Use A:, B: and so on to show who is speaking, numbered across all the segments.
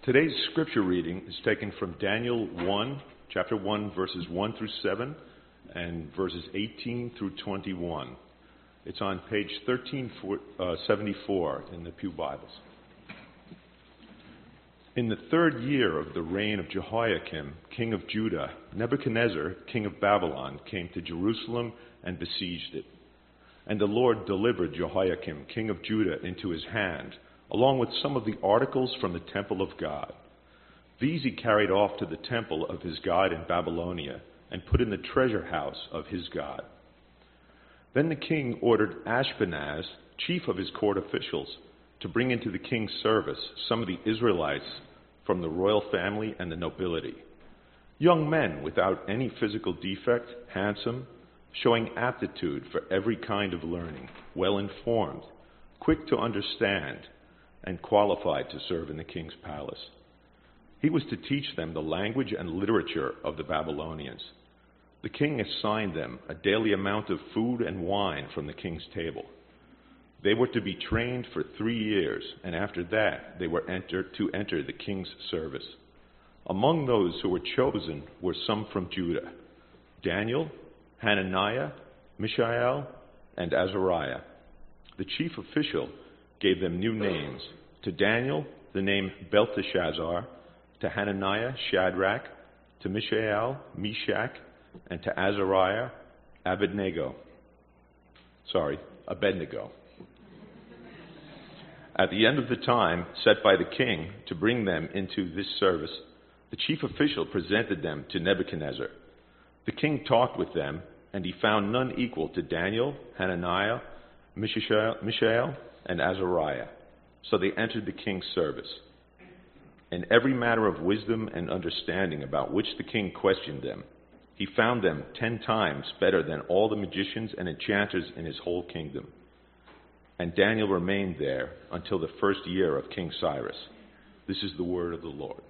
A: Today's scripture reading is taken from Daniel 1, chapter 1, verses 1 through 7, and verses 18 through 21. It's on page 1374 in the Pew Bibles. In the third year of the reign of Jehoiakim, king of Judah, Nebuchadnezzar, king of Babylon, came to Jerusalem and besieged it. And the Lord delivered Jehoiakim, king of Judah, into his hand, along with some of the articles from the temple of God. These he carried off to the temple of his God in Babylonia and put in the treasure house of his God. Then the king ordered Ashpenaz, chief of his court officials, to bring into the king's service some of the Israelites from the royal family and the nobility. Young men without any physical defect, handsome, showing aptitude for every kind of learning, well informed, quick to understand, and qualified to serve in the king's palace. He was to teach them the language and literature of the Babylonians. The king assigned them a daily amount of food and wine from the king's table. They were to be trained for 3 years, and after that they were to enter the king's service. Among those who were chosen were some from Judah: Daniel, Hananiah, Mishael, and Azariah. The chief official gave them new names. To Daniel, the name Belteshazzar; to Hananiah, Shadrach; to Mishael, Meshach; and to Azariah, Abednego. At the end of the time set by the king to bring them into this service, the chief official presented them to Nebuchadnezzar. The king talked with them, and he found none equal to Daniel, Hananiah, Mishael, and Azariah. So they entered the king's service. In every matter of wisdom and understanding about which the king questioned them, he found them 10 times better than all the magicians and enchanters in his whole kingdom. And Daniel remained there until the first year of King Cyrus. This is the word of the Lord.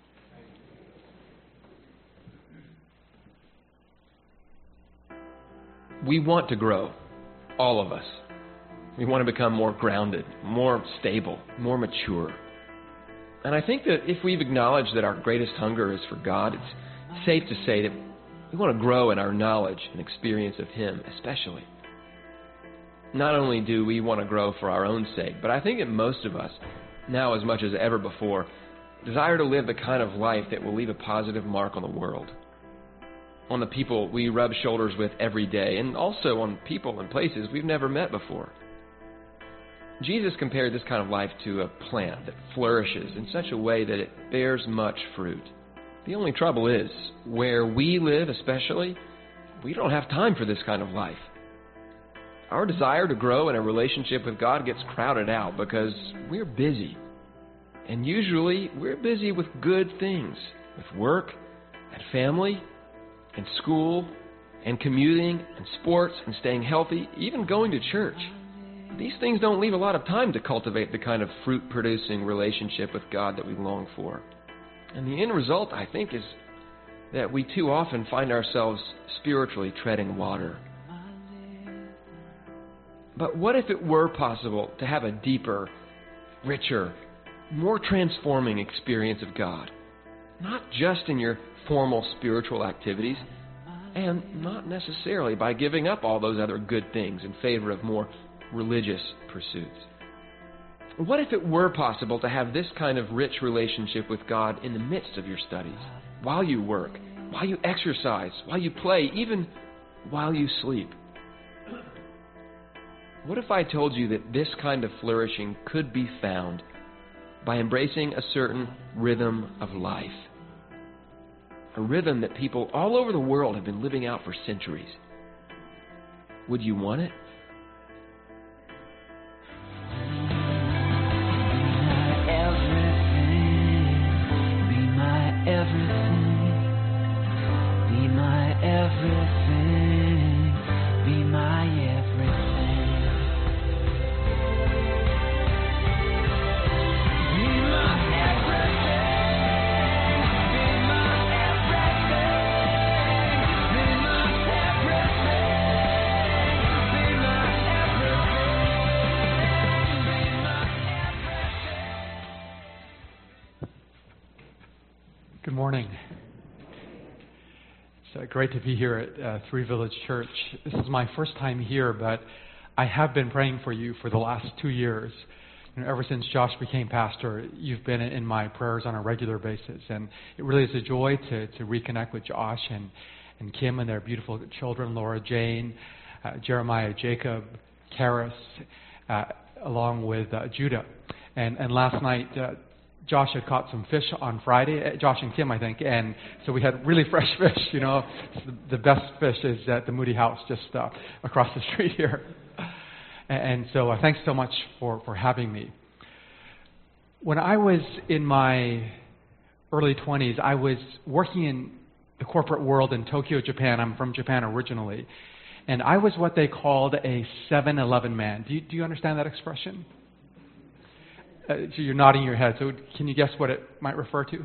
B: We want to grow, all of us. We want to become more grounded, more stable, more mature. And I think that if we've acknowledged that our greatest hunger is for God, it's safe to say that we want to grow in our knowledge and experience of Him, especially. Not only do we want to grow for our own sake, but I think that most of us, now as much as ever before, desire to live the kind of life that will leave a positive mark on the world, on the people we rub shoulders with every day, and also on people and places we've never met before. Jesus compared this kind of life to a plant that flourishes in such a way that it bears much fruit. The only trouble is, where we live especially, we don't have time for this kind of life. Our desire to grow in a relationship with God gets crowded out because we're busy. And usually we're busy with good things, with work and family and school and commuting and sports and staying healthy, even going to church. These things don't leave a lot of time to cultivate the kind of fruit-producing relationship with God that we long for. And the end result, I think, is that we too often find ourselves spiritually treading water. But what if it were possible to have a deeper, richer, more transforming experience of God? Not just in your formal spiritual activities, and not necessarily by giving up all those other good things in favor of more religious pursuits. What if it were possible to have this kind of rich relationship with God in the midst of your studies, while you work, while you exercise, while you play, even while you sleep? What if I told you that this kind of flourishing could be found by embracing a certain rhythm of life? A rhythm that people all over the world have been living out for centuries. Would you want it?
C: Good morning. It's great to be here at Three Village Church. This is my first time here, but I have been praying for you for the last 2 years. Ever since Josh became pastor, you've been in my prayers on a regular basis, and it really is a joy to reconnect with Josh and Kim and their beautiful children, Laura Jane, Jeremiah Jacob, Karis, along with Judah. And last night, Josh had caught some fish on Friday, Josh and Kim, I think, and so we had really fresh fish, The best fish is at the Moody House just across the street here. And so thanks so much for having me. When I was in my early 20s, I was working in the corporate world in Tokyo, Japan. I'm from Japan originally. And I was what they called a 7-Eleven man. Do you understand that expression? So you're nodding your head. So can you guess what it might refer to?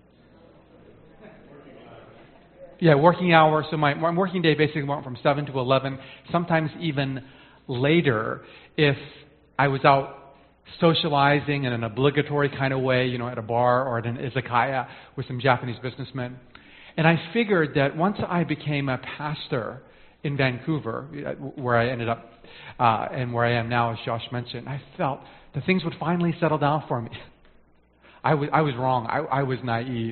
C: Yeah, working hours. So my working day basically went from 7 to 11, sometimes even later if I was out socializing in an obligatory kind of way, at a bar or at an izakaya with some Japanese businessmen. And I figured that once I became a pastor in Vancouver, where I ended up and where I am now, as Josh mentioned, I felt that things would finally settle down for me. I was wrong. I was naive.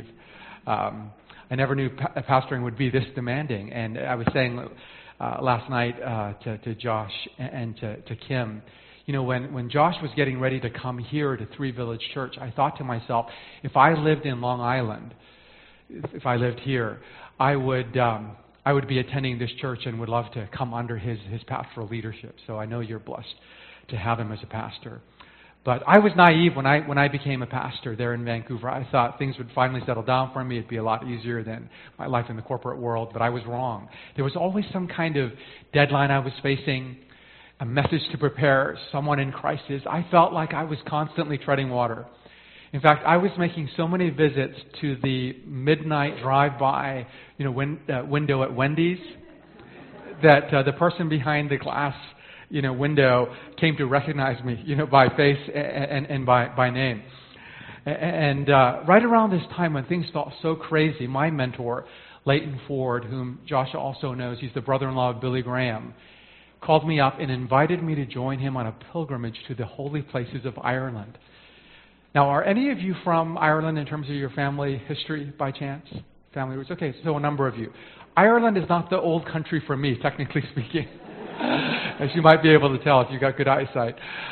C: I never knew pastoring would be this demanding. And I was saying last night to Josh and to Kim, when Josh was getting ready to come here to Three Village Church, I thought to myself, if I lived in Long Island, if I lived here, I would be attending this church and would love to come under his pastoral leadership. So I know you're blessed to have him as a pastor. But I was naive when I became a pastor there in Vancouver. I thought things would finally settle down for me. It'd be a lot easier than my life in the corporate world. But I was wrong. There was always some kind of deadline I was facing, a message to prepare, someone in crisis. I felt like I was constantly treading water. In fact, I was making so many visits to the midnight drive-by, window at Wendy's, that the person behind the glass window came to recognize me, by face and by name. And right around this time when things felt so crazy, my mentor, Leighton Ford, whom Josh also knows, he's the brother-in-law of Billy Graham, called me up and invited me to join him on a pilgrimage to the holy places of Ireland. Now, are any of you from Ireland in terms of your family history by chance? Family roots? Okay, so a number of you. Ireland is not the old country for me, technically speaking. As you might be able to tell if you've got good eyesight.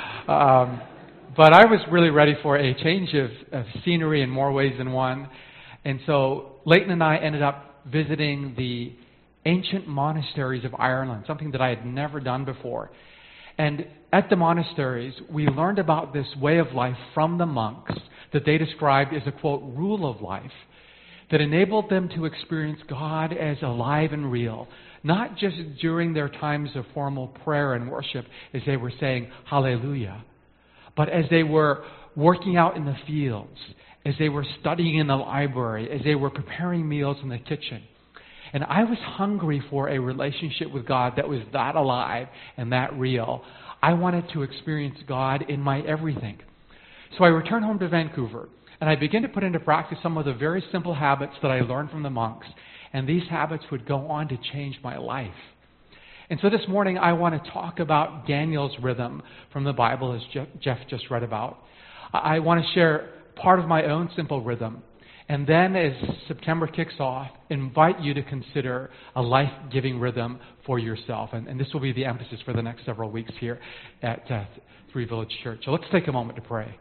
C: But I was really ready for a change of scenery in more ways than one. And so Leighton and I ended up visiting the ancient monasteries of Ireland, something that I had never done before. And at the monasteries, we learned about this way of life from the monks that they described as a, quote, rule of life that enabled them to experience God as alive and real, not just during their times of formal prayer and worship as they were saying hallelujah, but as they were working out in the fields, as they were studying in the library, as they were preparing meals in the kitchen. And I was hungry for a relationship with God that was that alive and that real. I wanted to experience God in my everything. So I returned home to Vancouver, and I began to put into practice some of the very simple habits that I learned from the monks. And these habits would go on to change my life. And so this morning I want to talk about Daniel's rhythm from the Bible, as Jeff just read about. I want to share part of my own simple rhythm. And then as September kicks off, invite you to consider a life-giving rhythm for yourself. And this will be the emphasis for the next several weeks here at Three Village Church. So let's take a moment to pray.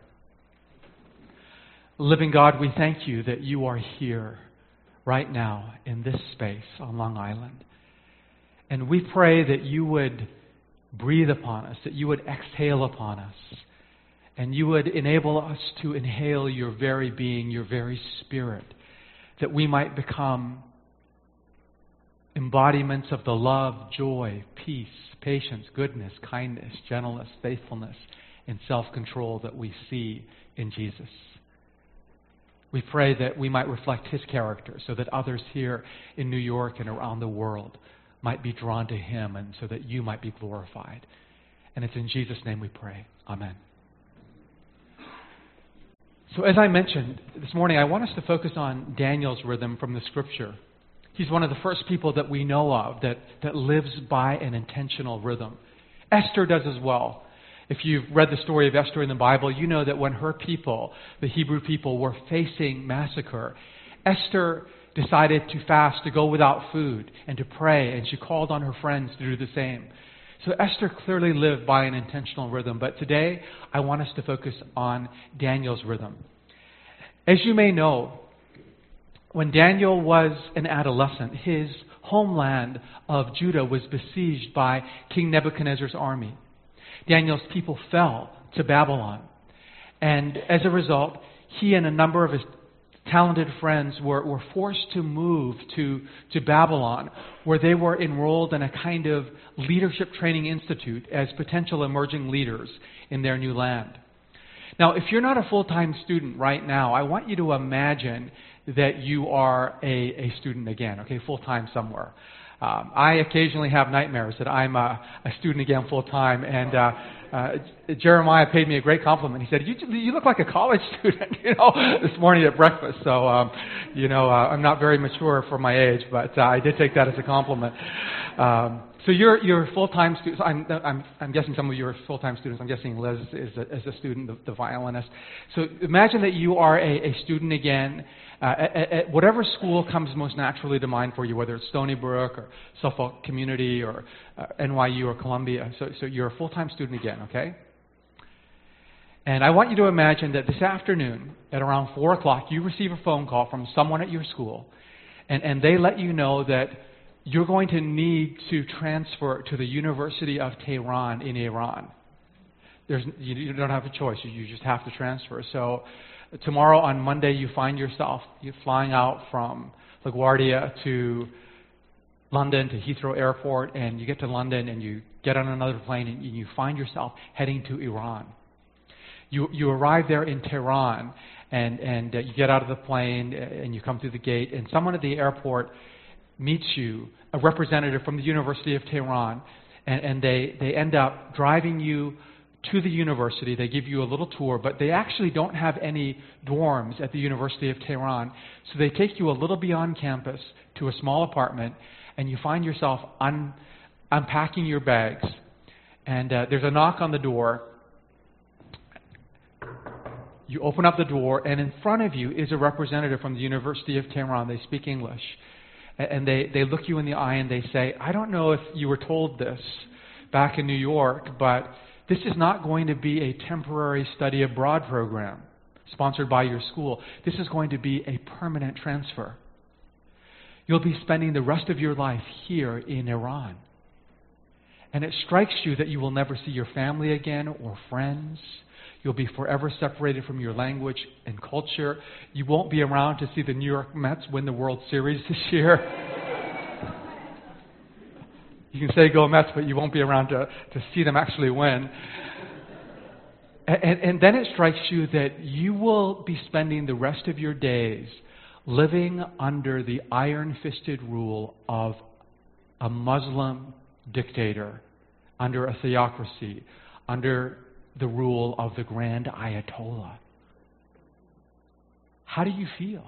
C: Living God, we thank you that you are here right now in this space on Long Island. And we pray that you would breathe upon us, that you would exhale upon us, and you would enable us to inhale your very being, your very spirit, that we might become embodiments of the love, joy, peace, patience, goodness, kindness, gentleness, faithfulness, and self-control that we see in Jesus. We pray that we might reflect his character so that others here in New York and around the world might be drawn to him and so that you might be glorified. And it's in Jesus' name we pray. Amen. So as I mentioned this morning, I want us to focus on Daniel's rhythm from the Scripture. He's one of the first people that we know of that lives by an intentional rhythm. Esther does as well. If you've read the story of Esther in the Bible, you know that when her people, the Hebrew people, were facing massacre, Esther decided to fast, to go without food, and to pray, and she called on her friends to do the same. So Esther clearly lived by an intentional rhythm, but today I want us to focus on Daniel's rhythm. As you may know, when Daniel was an adolescent, his homeland of Judah was besieged by King Nebuchadnezzar's army. Daniel's people fell to Babylon. And as a result, he and a number of his talented friends were forced to move to Babylon, where they were enrolled in a kind of leadership training institute as potential emerging leaders in their new land. Now, if you're not a full-time student right now, I want you to imagine that you are a student again, okay, full-time somewhere. I occasionally have nightmares that I'm a student again full-time, and Jeremiah paid me a great compliment. He said, you look like a college student, this morning at breakfast. So, I'm not very mature for my age, but I did take that as a compliment. So you're full-time students. I'm guessing some of you are full-time students. I'm guessing Liz is a student, the violinist. So imagine that you are a student again at whatever school comes most naturally to mind for you, whether it's Stony Brook or Suffolk Community or NYU or Columbia. So you're a full-time student again, okay? And I want you to imagine that this afternoon at around 4 o'clock, you receive a phone call from someone at your school, and they let you know that you're going to need to transfer to the University of Tehran in Iran. You don't have a choice. You just have to transfer. So tomorrow on Monday, you find yourself flying out from LaGuardia to London, to Heathrow Airport, and you get to London and you get on another plane and you find yourself heading to Iran. You arrive there in Tehran and you get out of the plane and you come through the gate, and someone at the airport meets you, a representative from the University of Tehran, and they end up driving you to the university. They give you a little tour, but they actually don't have any dorms at the University of Tehran. So they take you a little beyond campus to a small apartment, and you find yourself unpacking your bags. And there's a knock on the door. You open up the door, and in front of you is a representative from the University of Tehran. They speak English. And they look you in the eye and they say, I don't know if you were told this back in New York, but this is not going to be a temporary study abroad program sponsored by your school. This is going to be a permanent transfer. You'll be spending the rest of your life here in Iran. And it strikes you that you will never see your family again or friends. You'll be forever separated from your language and culture. You won't be around to see the New York Mets win the World Series this year. You can say go Mets, but you won't be around to see them actually win. And then it strikes you that you will be spending the rest of your days living under the iron-fisted rule of a Muslim dictator, under a theocracy, under the rule of the Grand Ayatollah. How do you feel?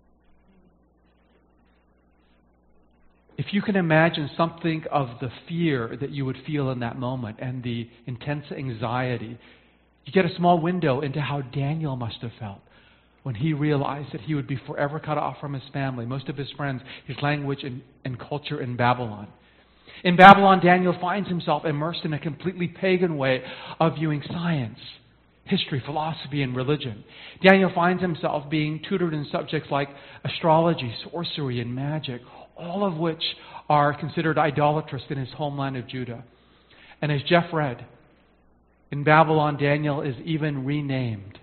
C: If you can imagine something of the fear that you would feel in that moment and the intense anxiety, you get a small window into how Daniel must have felt when he realized that he would be forever cut off from his family, most of his friends, his language and culture in Babylon. In Babylon, Daniel finds himself immersed in a completely pagan way of viewing science, history, philosophy, and religion. Daniel finds himself being tutored in subjects like astrology, sorcery, and magic, all of which are considered idolatrous in his homeland of Judah. And as Jeff read, in Babylon, Daniel is even renamed.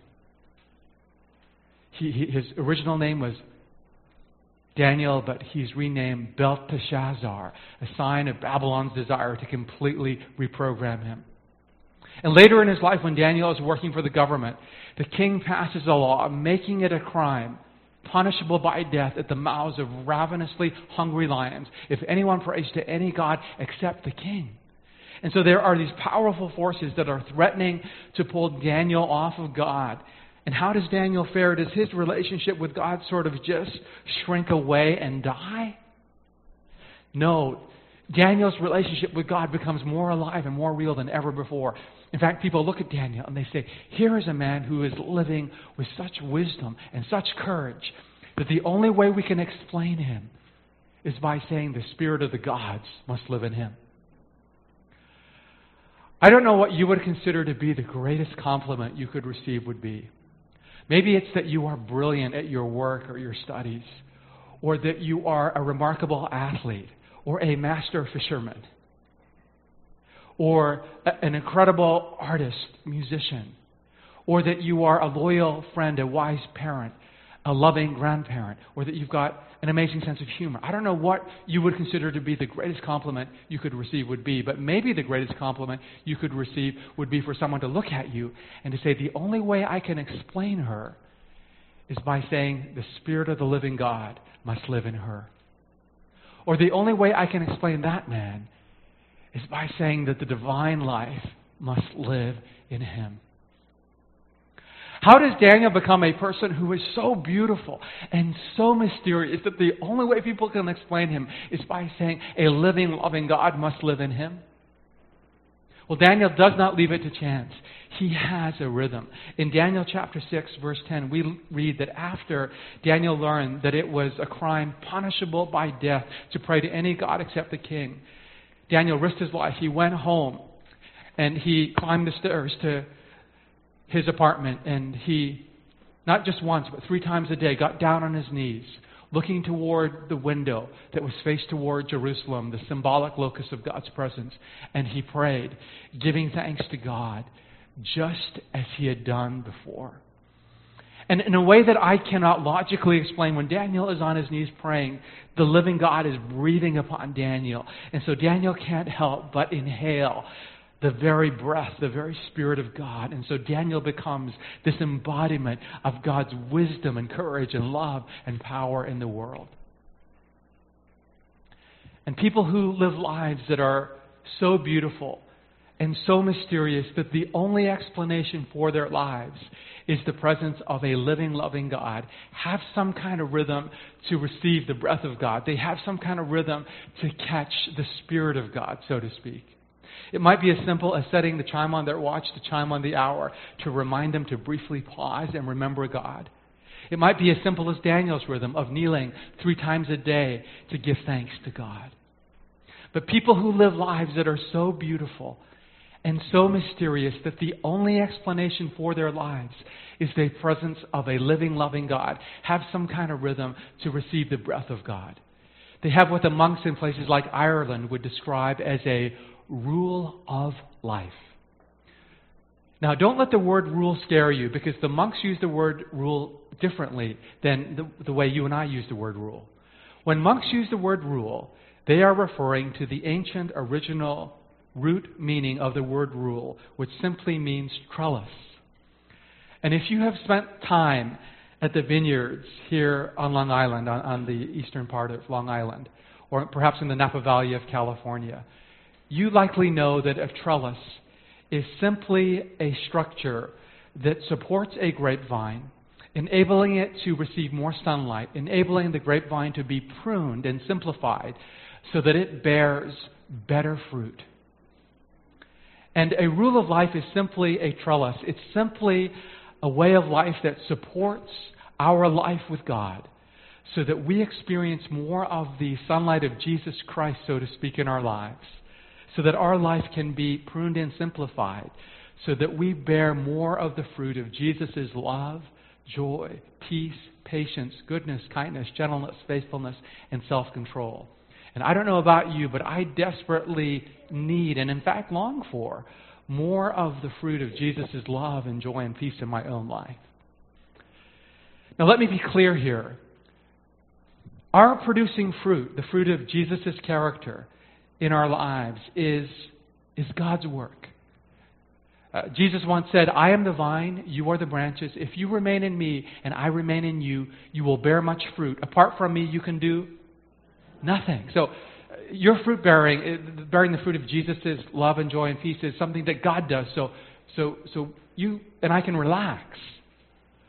C: His original name was Daniel, but he's renamed Belteshazzar, a sign of Babylon's desire to completely reprogram him. And later in his life, when Daniel is working for the government, the king passes a law making it a crime, punishable by death at the mouths of ravenously hungry lions, if anyone prays to any god except the king. And so there are these powerful forces that are threatening to pull Daniel off of God And how does Daniel fare? Does his relationship with God sort of just shrink away and die? No. Daniel's relationship with God becomes more alive and more real than ever before. In fact, people look at Daniel and they say, here is a man who is living with such wisdom and such courage that the only way we can explain him is by saying the spirit of the gods must live in him. I don't know what you would consider to be the greatest compliment you could receive would be. Maybe it's that you are brilliant at your work or your studies, or that you are a remarkable athlete, or a master fisherman, or an incredible artist, musician, or that you are a loyal friend, a wise parent, a loving grandparent, or that you've got an amazing sense of humor. I don't know what you would consider to be the greatest compliment you could receive would be, but maybe the greatest compliment you could receive would be for someone to look at you and to say, the only way I can explain her is by saying the Spirit of the living God must live in her. Or the only way I can explain that man is by saying that the divine life must live in him. How does Daniel become a person who is so beautiful and so mysterious that the only way people can explain him is by saying a living, loving God must live in him? Well, Daniel does not leave it to chance. He has a rhythm. In Daniel chapter 6, verse 10, we read that after Daniel learned that it was a crime punishable by death to pray to any god except the king, Daniel risked his life. He went home and he climbed the stairs to his apartment, and he, not just once, but 3 times a day, got down on his knees, looking toward the window that was faced toward Jerusalem, the symbolic locus of God's presence, and he prayed, giving thanks to God, just as he had done before. And in a way that I cannot logically explain, when Daniel is on his knees praying, the living God is breathing upon Daniel. And so Daniel can't help but inhale the very breath, the very Spirit of God. And so Daniel becomes this embodiment of God's wisdom and courage and love and power in the world. And people who live lives that are so beautiful and so mysterious that the only explanation for their lives is the presence of a living, loving God, have some kind of rhythm to receive the breath of God. They have some kind of rhythm to catch the Spirit of God, so to speak. It might be as simple as setting the chime on their watch to chime on the hour to remind them to briefly pause and remember God. It might be as simple as Daniel's rhythm of kneeling 3 times a day to give thanks to God. But people who live lives that are so beautiful and so mysterious that the only explanation for their lives is the presence of a living, loving God have some kind of rhythm to receive the breath of God. They have what the monks in places like Ireland would describe as a rule of life. Now, don't let the word rule scare you, because the monks use the word rule differently than the way you and I use the word rule. When monks use the word rule, they are referring to the ancient original root meaning of the word rule, which simply means trellis. And if you have spent time at the vineyards here on Long Island, on the eastern part of Long Island, or perhaps in the Napa Valley of California, you likely know that a trellis is simply a structure that supports a grapevine, enabling it to receive more sunlight, enabling the grapevine to be pruned and simplified so that it bears better fruit. And a rule of life is simply a trellis. It's simply a way of life that supports our life with God so that we experience more of the sunlight of Jesus Christ, so to speak, in our lives. So that our life can be pruned and simplified, so that we bear more of the fruit of Jesus' love, joy, peace, patience, goodness, kindness, gentleness, faithfulness, and self-control. And I don't know about you, but I desperately need, and in fact long for, more of the fruit of Jesus' love and joy and peace in my own life. Now let me be clear here. Our producing fruit, the fruit of Jesus' character, in our lives is God's work. Jesus once said, I am the vine, you are the branches. If you remain in me and I remain in you, you will bear much fruit. Apart from me, you can do nothing. So your fruit bearing the fruit of Jesus' love and joy and peace is something that God does. So you and I can relax.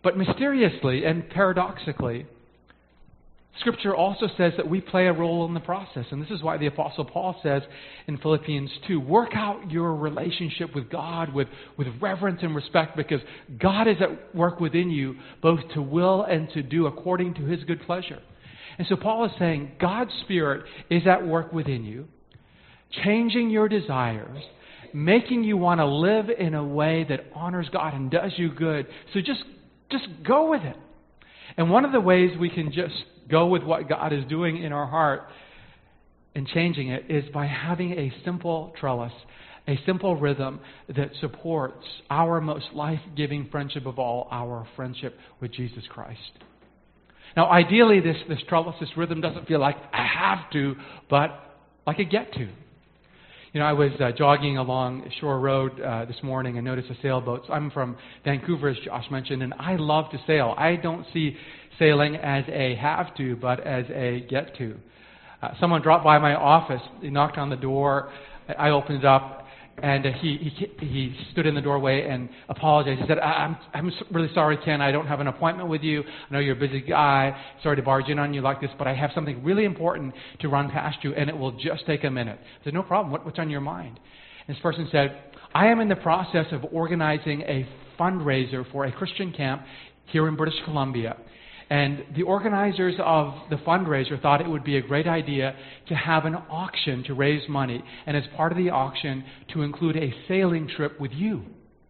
C: But mysteriously and paradoxically, Scripture also says that we play a role in the process. And this is why the Apostle Paul says in Philippians 2, work out your relationship with God with reverence and respect, because God is at work within you both to will and to do according to His good pleasure. And so Paul is saying God's Spirit is at work within you, changing your desires, making you want to live in a way that honors God and does you good. So just go with it. And one of the ways we can just go with what God is doing in our heart and changing it is by having a simple trellis, a simple rhythm that supports our most life-giving friendship of all, our friendship with Jesus Christ. Now, ideally, this trellis, this rhythm doesn't feel like I have to, but like I get to. You know, I was jogging along Shore Road this morning and noticed a sailboat. So I'm from Vancouver, as Josh mentioned, and I love to sail. I don't see sailing as a have to, but as a get to. Someone dropped by my office. He knocked on the door. I opened it up, and he stood in the doorway and apologized. He said, I'm really sorry, Ken. I don't have an appointment with you. I know you're a busy guy. Sorry to barge in on you like this, but I have something really important to run past you, and it will just take a minute. I said, no problem. What's on your mind? And this person said, I am in the process of organizing a fundraiser for a Christian camp here in British Columbia. And the organizers of the fundraiser thought it would be a great idea to have an auction to raise money, and as part of the auction, to include a sailing trip with you.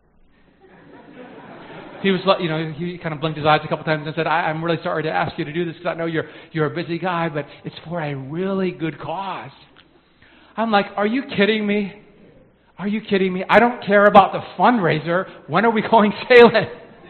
C: He was, he kind of blinked his eyes a couple times and said, I'm really sorry to ask you to do this because I know you're a busy guy, but it's for a really good cause. I'm like, are you kidding me? Are you kidding me? I don't care about the fundraiser. When are we going sailing?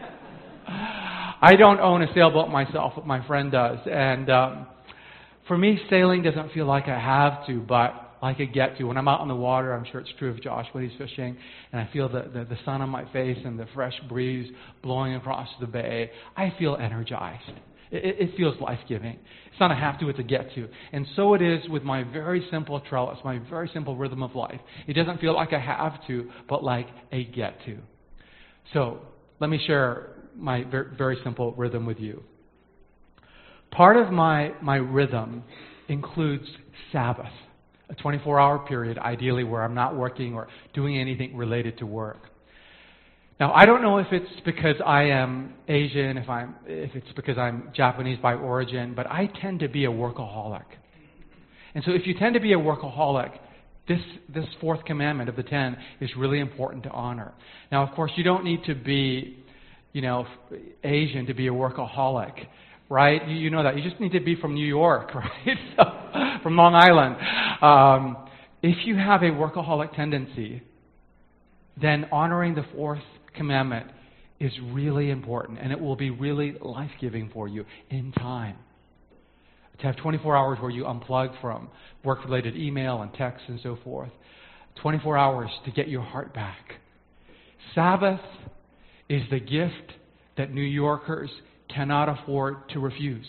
C: I don't own a sailboat myself, but my friend does. And for me, sailing doesn't feel like I have to, but like I get to. When I'm out on the water, I'm sure it's true of Josh when he's fishing, and I feel the sun on my face and the fresh breeze blowing across the bay, I feel energized. It feels life-giving. It's not a have to, it's a get to. And so it is with my very simple trellis, my very simple rhythm of life. It doesn't feel like I have to, but like a get to. So let me share my very simple rhythm with you. Part of my rhythm includes Sabbath, a 24-hour period, ideally where I'm not working or doing anything related to work. Now, I don't know if it's because I am Asian, if it's because I'm Japanese by origin, but I tend to be a workaholic. And so if you tend to be a workaholic, this fourth commandment of the 10 is really important to honor. Now, of course, you don't need to be Asian to be a workaholic, right? You know that. You just need to be from New York, right? From Long Island. If you have a workaholic tendency, then honoring the fourth commandment is really important, and it will be really life-giving for you in time. To have 24 hours where you unplug from work-related email and text and so forth. 24 hours to get your heart back. Sabbath is the gift that New Yorkers cannot afford to refuse.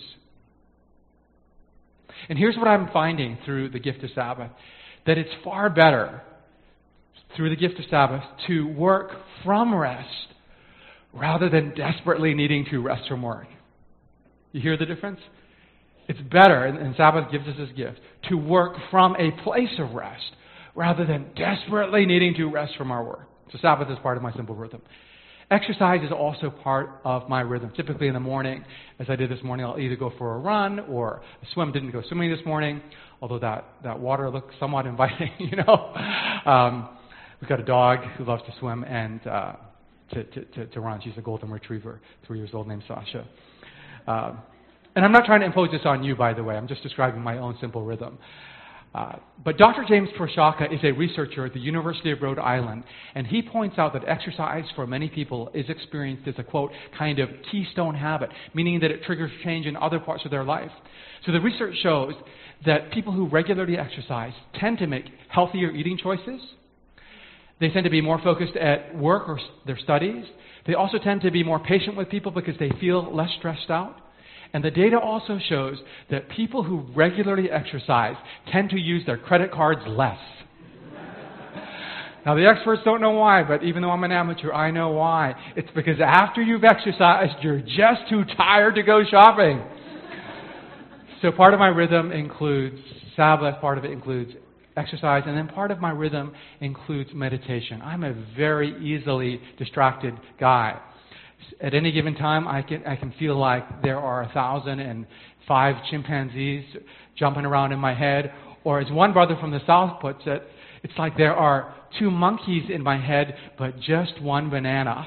C: And here's what I'm finding through the gift of Sabbath, that it's far better through the gift of Sabbath to work from rest rather than desperately needing to rest from work. You hear the difference? It's better, and Sabbath gives us this gift, to work from a place of rest rather than desperately needing to rest from our work. So Sabbath is part of my simple rhythm. Exercise is also part of my rhythm. Typically in the morning, as I did this morning, I'll either go for a run or a swim. Didn't go swimming this morning, although that water looked somewhat inviting, We've got a dog who loves to swim and to run. She's a golden retriever, 3 years old, named Sasha. And I'm not trying to impose this on you, by the way. I'm just describing my own simple rhythm. But Dr. James Prochaska is a researcher at the University of Rhode Island, and he points out that exercise for many people is experienced as a, quote, kind of keystone habit, meaning that it triggers change in other parts of their life. So the research shows that people who regularly exercise tend to make healthier eating choices. They tend to be more focused at work or their studies. They also tend to be more patient with people because they feel less stressed out. And the data also shows that people who regularly exercise tend to use their credit cards less. Now, the experts don't know why, but even though I'm an amateur, I know why. It's because after you've exercised, you're just too tired to go shopping. So part of my rhythm includes Sabbath, part of it includes exercise, and then part of my rhythm includes meditation. I'm a very easily distracted guy. At any given time, I can feel like there are 1,005 chimpanzees jumping around in my head, or as one brother from the South puts it, it's like there are 2 monkeys in my head, but just 1 banana.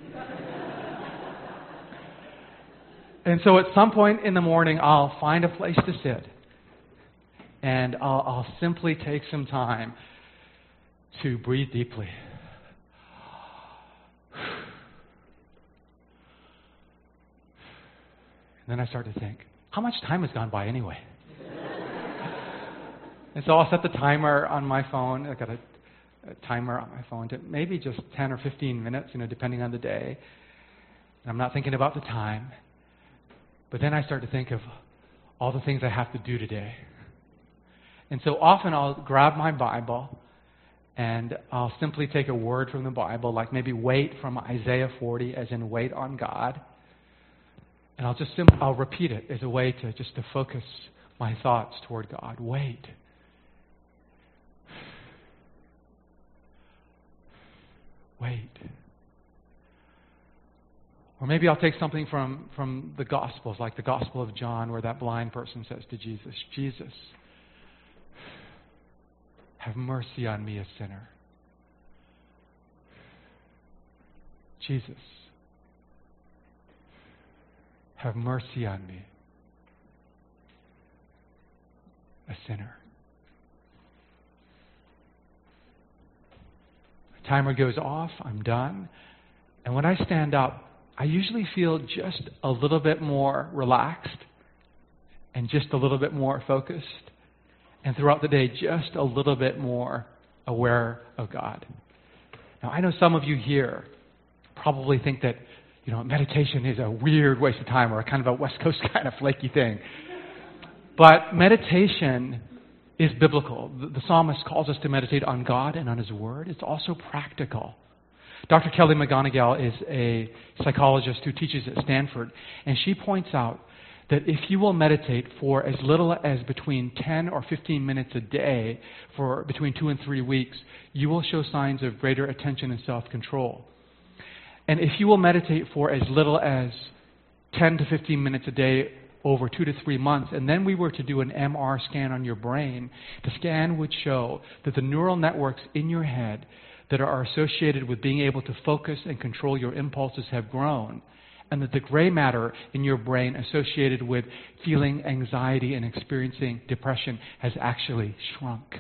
C: And so at some point in the morning, I'll find a place to sit. And I'll simply take some time to breathe deeply. And then I start to think, how much time has gone by anyway? And so I'll set the timer on my phone. I've got a timer on my phone to maybe just 10 or 15 minutes, depending on the day. And I'm not thinking about the time. But then I start to think of all the things I have to do today. And so often I'll grab my Bible and I'll simply take a word from the Bible, like maybe wait from Isaiah 40, as in wait on God. And I'll repeat it as a way to focus my thoughts toward God. Wait. Wait. Or maybe I'll take something from the Gospels, like the Gospel of John, where that blind person says to Jesus, Jesus, have mercy on me, a sinner. Jesus, have mercy on me, a sinner. The timer goes off, I'm done. And when I stand up, I usually feel just a little bit more relaxed and just a little bit more focused. And throughout the day, just a little bit more aware of God. Now, I know some of you here probably think that, meditation is a weird waste of time or a kind of a West Coast kind of flaky thing. But meditation is biblical. The psalmist calls us to meditate on God and on His Word. It's also practical. Dr. Kelly McGonigal is a psychologist who teaches at Stanford, and she points out that if you will meditate for as little as between 10 or 15 minutes a day for between 2 and 3 weeks, you will show signs of greater attention and self-control. And if you will meditate for as little as 10 to 15 minutes a day over 2 to 3 months, and then we were to do an MR scan on your brain, the scan would show that the neural networks in your head that are associated with being able to focus and control your impulses have grown, and that the gray matter in your brain associated with feeling anxiety and experiencing depression has actually shrunk.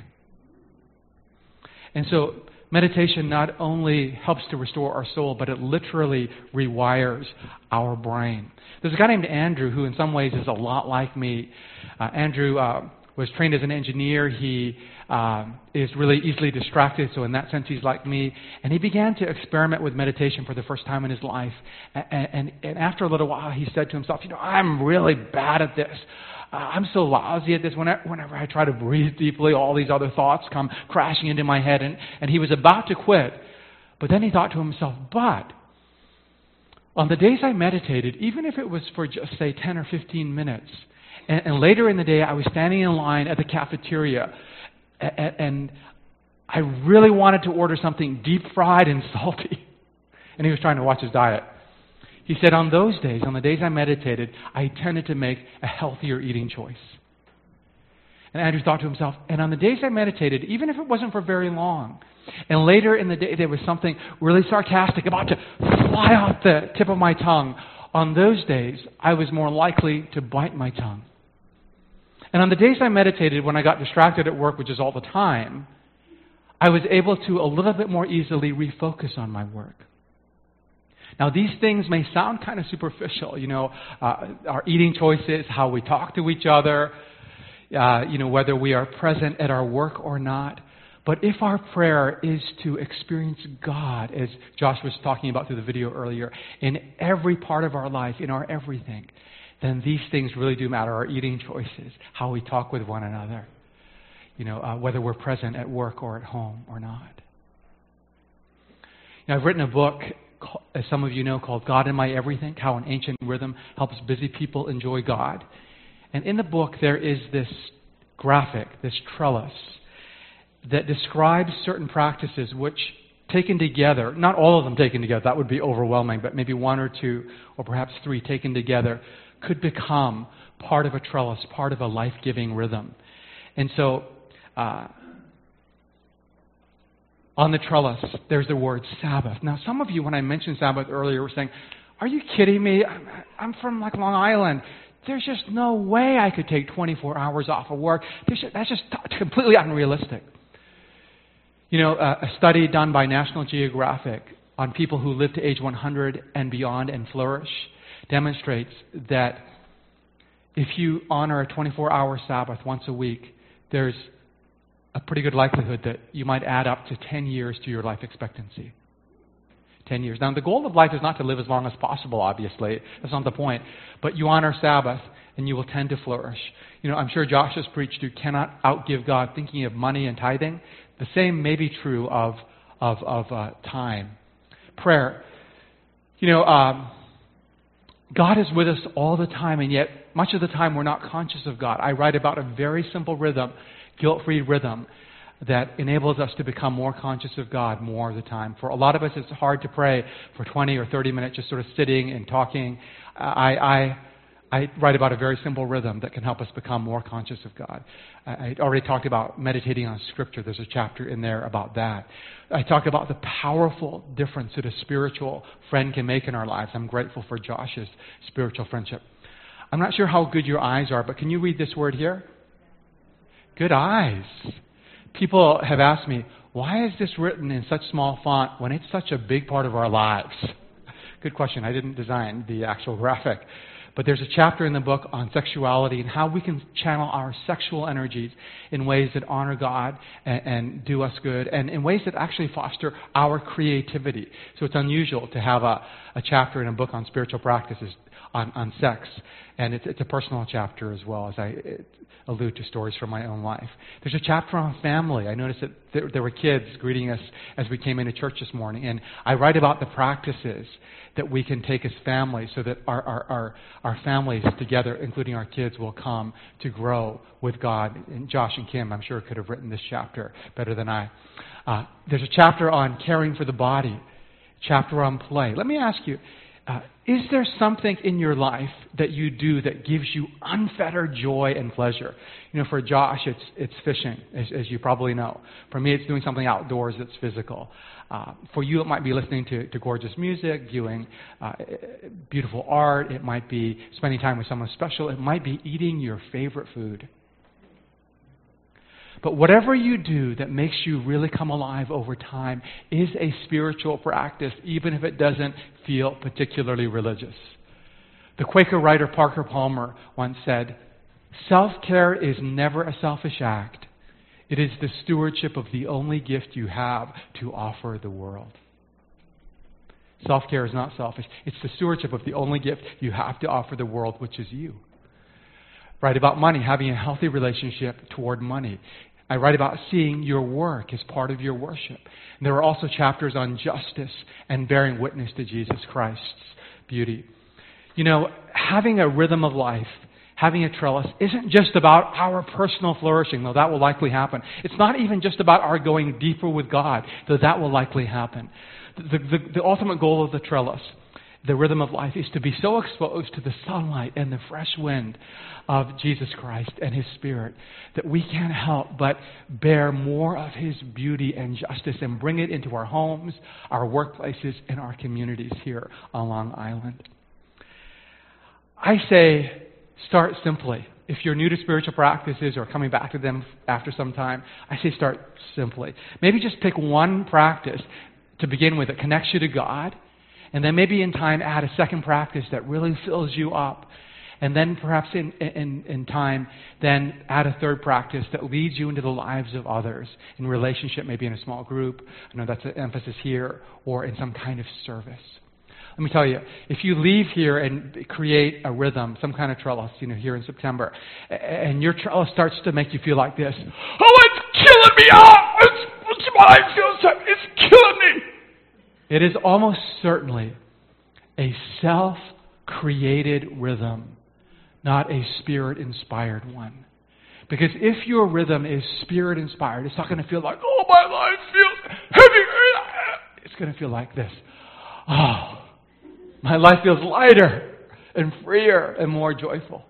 C: And so meditation not only helps to restore our soul, but it literally rewires our brain. There's a guy named Andrew who in some ways is a lot like me. Andrew was trained as an engineer. He is really easily distracted, so in that sense he's like me. And he began to experiment with meditation for the first time in his life. And after a little while he said to himself, I'm really bad at this. I'm so lousy at this. Whenever I try to breathe deeply, all these other thoughts come crashing into my head. And he was about to quit. But then he thought to himself, but on the days I meditated, even if it was for just, say, 10 or 15 minutes, and later in the day I was standing in line at the cafeteria, and I really wanted to order something deep fried and salty. And he was trying to watch his diet. He said, on those days, on the days I meditated, I tended to make a healthier eating choice. And Andrew thought to himself, and on the days I meditated, even if it wasn't for very long, and later in the day there was something really sarcastic about to fly off the tip of my tongue, on those days I was more likely to bite my tongue. And on the days I meditated, when I got distracted at work, which is all the time, I was able to a little bit more easily refocus on my work. Now, these things may sound kind of superficial, our eating choices, how we talk to each other, whether we are present at our work or not. But if our prayer is to experience God, as Josh was talking about through the video earlier, in every part of our life, in our everything, then these things really do matter. Our eating choices, how we talk with one another, whether we're present at work or at home or not. I've written a book, as some of you know, called God in My Everything, How an Ancient Rhythm Helps Busy People Enjoy God. And in the book there is this graphic, this trellis, that describes certain practices which, taken together, not all of them taken together, that would be overwhelming, but maybe one or two, or perhaps three taken together, could become part of a trellis, part of a life-giving rhythm. And so, on the trellis, there's the word Sabbath. Now, some of you, when I mentioned Sabbath earlier, were saying, "Are you kidding me? I'm from Long Island. There's just no way I could take 24 hours off of work. That's just completely unrealistic." A study done by National Geographic on people who live to age 100 and beyond and flourish demonstrates that if you honor a 24-hour Sabbath once a week, there's a pretty good likelihood that you might add up to 10 years to your life expectancy. 10 years. Now, the goal of life is not to live as long as possible, obviously. That's not the point. But you honor Sabbath, and you will tend to flourish. I'm sure Josh has preached, you cannot outgive God, thinking of money and tithing. The same may be true of time. Prayer. God is with us all the time, and yet much of the time we're not conscious of God. I write about a very simple rhythm, guilt-free rhythm, that enables us to become more conscious of God more of the time. For a lot of us, it's hard to pray for 20 or 30 minutes just sort of sitting and talking. I write about a very simple rhythm that can help us become more conscious of God. I already talked about meditating on Scripture. There's a chapter in there about that. I talk about the powerful difference that a spiritual friend can make in our lives. I'm grateful for Josh's spiritual friendship. I'm not sure how good your eyes are, but can you read this word here? Good eyes. People have asked me, why is this written in such small font when it's such a big part of our lives? Good question. I didn't design the actual graphic. But there's a chapter in the book on sexuality and how we can channel our sexual energies in ways that honor God and do us good, and in ways that actually foster our creativity. So it's unusual to have a chapter in a book on spiritual practices on sex. And it's a personal chapter as well, as I allude to stories from my own life. There's a chapter on family. I noticed that there were kids greeting us as we came into church this morning. And I write about the practices that we can take as families so that our families together, including our kids, will come to grow with God. And Josh and Kim, I'm sure, could have written this chapter better than I. There's a chapter on caring for the body, chapter on play. Let me ask you, is there something in your life that you do that gives you unfettered joy and pleasure? For Josh, it's fishing, as you probably know. For me, it's doing something outdoors that's physical. For you, it might be listening to gorgeous music, viewing beautiful art. It might be spending time with someone special. It might be eating your favorite food. But whatever you do that makes you really come alive over time is a spiritual practice, even if it doesn't feel particularly religious. The Quaker writer Parker Palmer once said, "Self-care is never a selfish act. It is the stewardship of the only gift you have to offer the world." Self-care is not selfish. It's the stewardship of the only gift you have to offer the world, which is you. Write about money, having a healthy relationship toward money. I write about seeing your work as part of your worship. And there are also chapters on justice and bearing witness to Jesus Christ's beauty. Having a rhythm of life, having a trellis, isn't just about our personal flourishing, though that will likely happen. It's not even just about our going deeper with God, though that will likely happen. The ultimate goal of the trellis, the rhythm of life, is to be so exposed to the sunlight and the fresh wind of Jesus Christ and His Spirit that we can't help but bear more of His beauty and justice and bring it into our homes, our workplaces, and our communities here on Long Island. I say, start simply. If you're new to spiritual practices or coming back to them after some time, I say start simply. Maybe just pick one practice to begin with that connects you to God. And then maybe in time add a second practice that really fills you up. And then perhaps in time, then add a third practice that leads you into the lives of others in relationship, maybe in a small group. I know that's an emphasis here, or in some kind of service. Let me tell you, if you leave here and create a rhythm, some kind of trellis, here in September, and your trellis starts to make you feel like this, "Oh, it's killing me! It's killing me!" It is almost certainly a self-created rhythm, not a Spirit-inspired one. Because if your rhythm is Spirit-inspired, it's not going to feel like, oh, my life feels heavy. It's going to feel like this. Oh, my life feels lighter and freer and more joyful.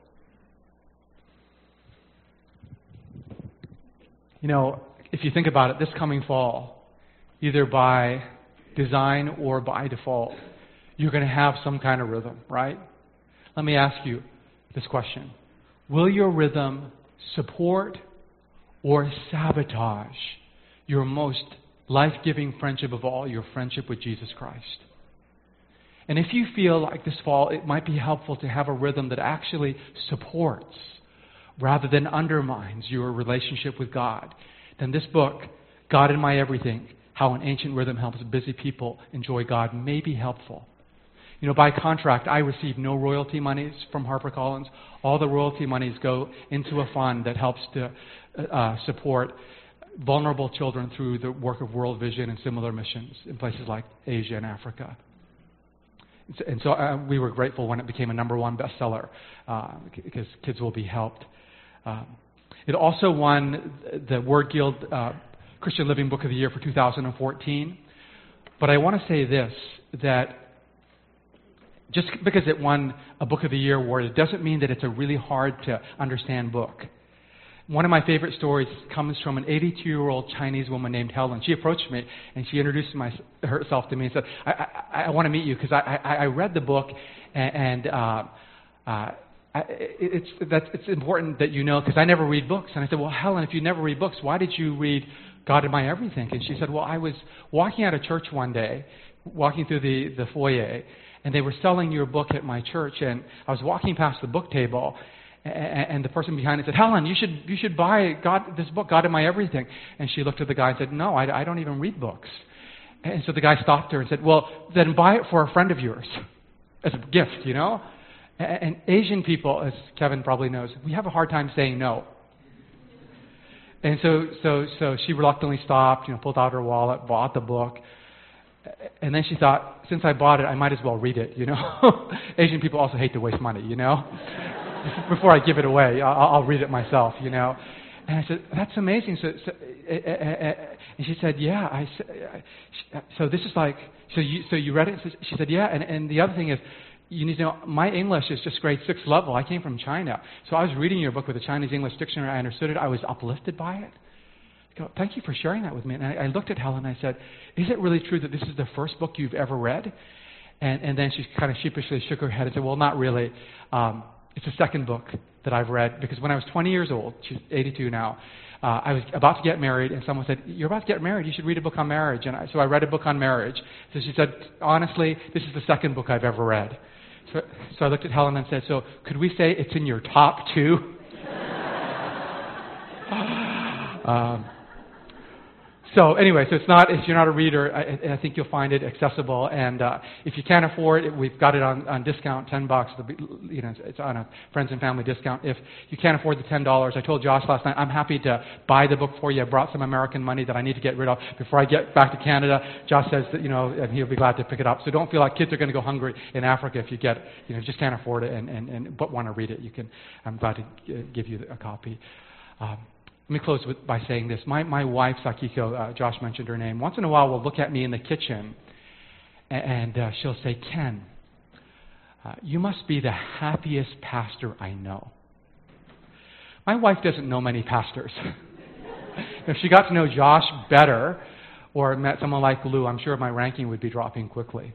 C: You know, if you think about it, this coming fall, either by design or by default, you're going to have some kind of rhythm, right? Let me ask you this question. Will your rhythm support or sabotage your most life-giving friendship of all, your friendship with Jesus Christ? And if you feel like this fall it might be helpful to have a rhythm that actually supports rather than undermines your relationship with God, then this book, God in My Everything, How an Ancient Rhythm Helps Busy People Enjoy God, may be helpful. You know, by contract, I receive no royalty monies from HarperCollins. All the royalty monies go into a fund that helps to support vulnerable children through the work of World Vision and similar missions in places like Asia and Africa. And so we were grateful when it became a #1 bestseller because kids will be helped. It also won the Word Guild Christian Living Book of the Year for 2014. But I want to say this, that just because it won a Book of the Year award, it doesn't mean that it's a really hard to understand book. One of my favorite stories comes from an 82-year-old Chinese woman named Helen. She approached me and she introduced herself to me and said, I want to meet you because I read the book and it's important that you know because I never read books. And I said, well, Helen, if you never read books, why did you read God in My Everything? And she said, well, I was walking out of church one day, walking through the foyer, and they were selling your book at my church, and I was walking past the book table, and the person behind it said, Helen, you should buy this book, God in My Everything. And she looked at the guy and said, no, I don't even read books. And so the guy stopped her and said, well, then buy it for a friend of yours as a gift, you know? And Asian people, as Kevin probably knows, we have a hard time saying no. And so she reluctantly stopped, pulled out her wallet, bought the book. And then she thought, since I bought it, I might as well read it, Asian people also hate to waste money, Before I give it away, I'll read it myself, And I said, that's amazing. And she said, yeah. So this is like, so you read it? She said, yeah. And the other thing is, you need to know, my English is just grade 6 level. I came from China. So I was reading your book with a Chinese English dictionary. I understood it. I was uplifted by it. I go, thank you for sharing that with me. And I looked at Helen and I said, is it really true that this is the first book you've ever read? And then she kind of sheepishly shook her head and said, well, not really. It's the second book that I've read. Because when I was 20 years old, she's 82 now, I was about to get married, and someone said, you're about to get married, you should read a book on marriage. And so I read a book on marriage. So she said, honestly, this is the second book I've ever read. So I looked at Helen and said, so could we say it's in your top 2? So anyway, so it's not, if you're not a reader, I think you'll find it accessible. And if you can't afford it, we've got it on discount, $10. It's on a friends and family discount. If you can't afford the $10, I told Josh last night, I'm happy to buy the book for you. I brought some American money that I need to get rid of before I get back to Canada. Josh says that, and he'll be glad to pick it up. So don't feel like kids are going to go hungry in Africa if you get, just can't afford it but want to read it. I'm glad to give you a copy. Let me close by saying this. My wife, Sakiko, Josh mentioned her name, once in a while will look at me in the kitchen and she'll say, Ken, you must be the happiest pastor I know. My wife doesn't know many pastors. If she got to know Josh better or met someone like Lou, I'm sure my ranking would be dropping quickly.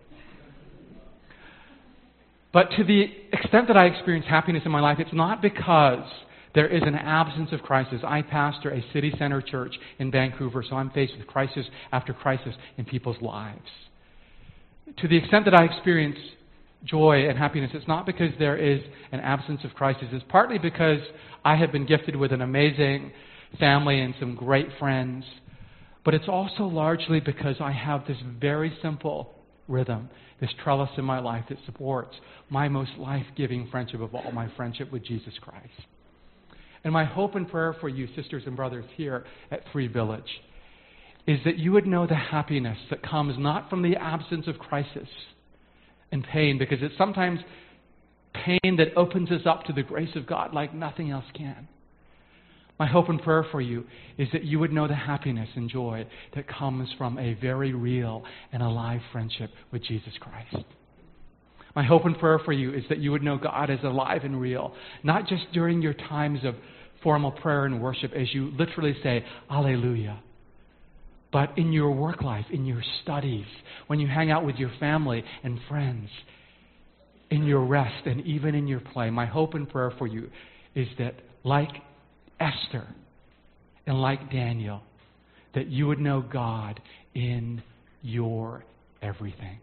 C: But to the extent that I experience happiness in my life, it's not because there is an absence of crisis. I pastor a city center church in Vancouver, so I'm faced with crisis after crisis in people's lives. To the extent that I experience joy and happiness, it's not because there is an absence of crisis. It's partly because I have been gifted with an amazing family and some great friends. But it's also largely because I have this very simple rhythm, this trellis in my life that supports my most life-giving friendship of all, my friendship with Jesus Christ. And my hope and prayer for you, sisters and brothers here at Three Village, is that you would know the happiness that comes not from the absence of crisis and pain, because it's sometimes pain that opens us up to the grace of God like nothing else can. My hope and prayer for you is that you would know the happiness and joy that comes from a very real and alive friendship with Jesus Christ. My hope and prayer for you is that you would know God as alive and real, not just during your times of formal prayer and worship as you literally say, Alleluia, but in your work life, in your studies, when you hang out with your family and friends, in your rest, and even in your play. My hope and prayer for you is that, like Esther and like Daniel, that you would know God in your everything.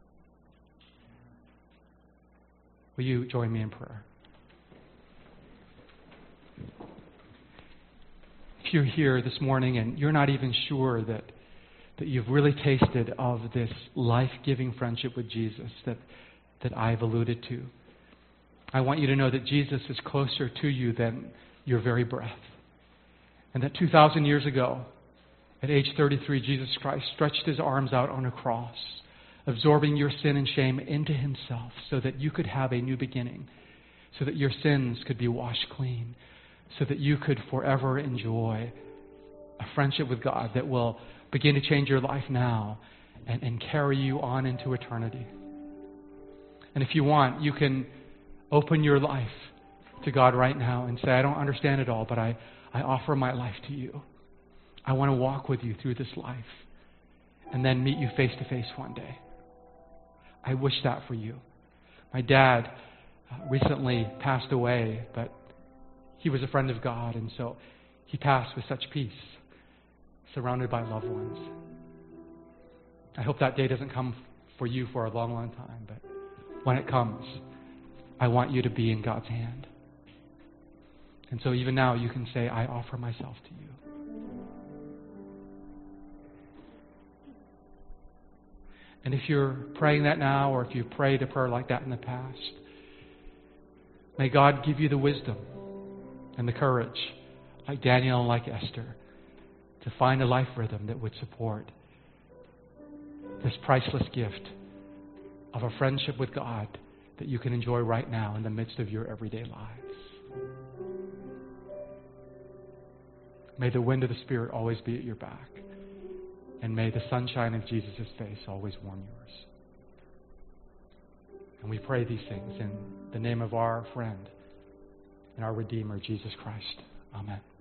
C: Will you join me in prayer? If you're here this morning and you're not even sure that you've really tasted of this life-giving friendship with Jesus that I've alluded to, I want you to know that Jesus is closer to you than your very breath. And that 2,000 years ago, at age 33, Jesus Christ stretched His arms out on a cross, absorbing your sin and shame into Himself so that you could have a new beginning, so that your sins could be washed clean, so that you could forever enjoy a friendship with God that will begin to change your life now and carry you on into eternity. And if you want, you can open your life to God right now and say, I don't understand it all, but I offer my life to you. I want to walk with you through this life and then meet you face to face one day. I wish that for you. My dad recently passed away, but he was a friend of God, and so he passed with such peace, surrounded by loved ones. I hope that day doesn't come for you for a long, long time, but when it comes, I want you to be in God's hand. And so even now you can say, I offer myself to you. And if you're praying that now, or if you prayed a prayer like that in the past, may God give you the wisdom and the courage, like Daniel and like Esther, to find a life rhythm that would support this priceless gift of a friendship with God that you can enjoy right now in the midst of your everyday lives. May the wind of the Spirit always be at your back. And may the sunshine of Jesus' face always warm yours. And we pray these things in the name of our friend and our Redeemer, Jesus Christ. Amen.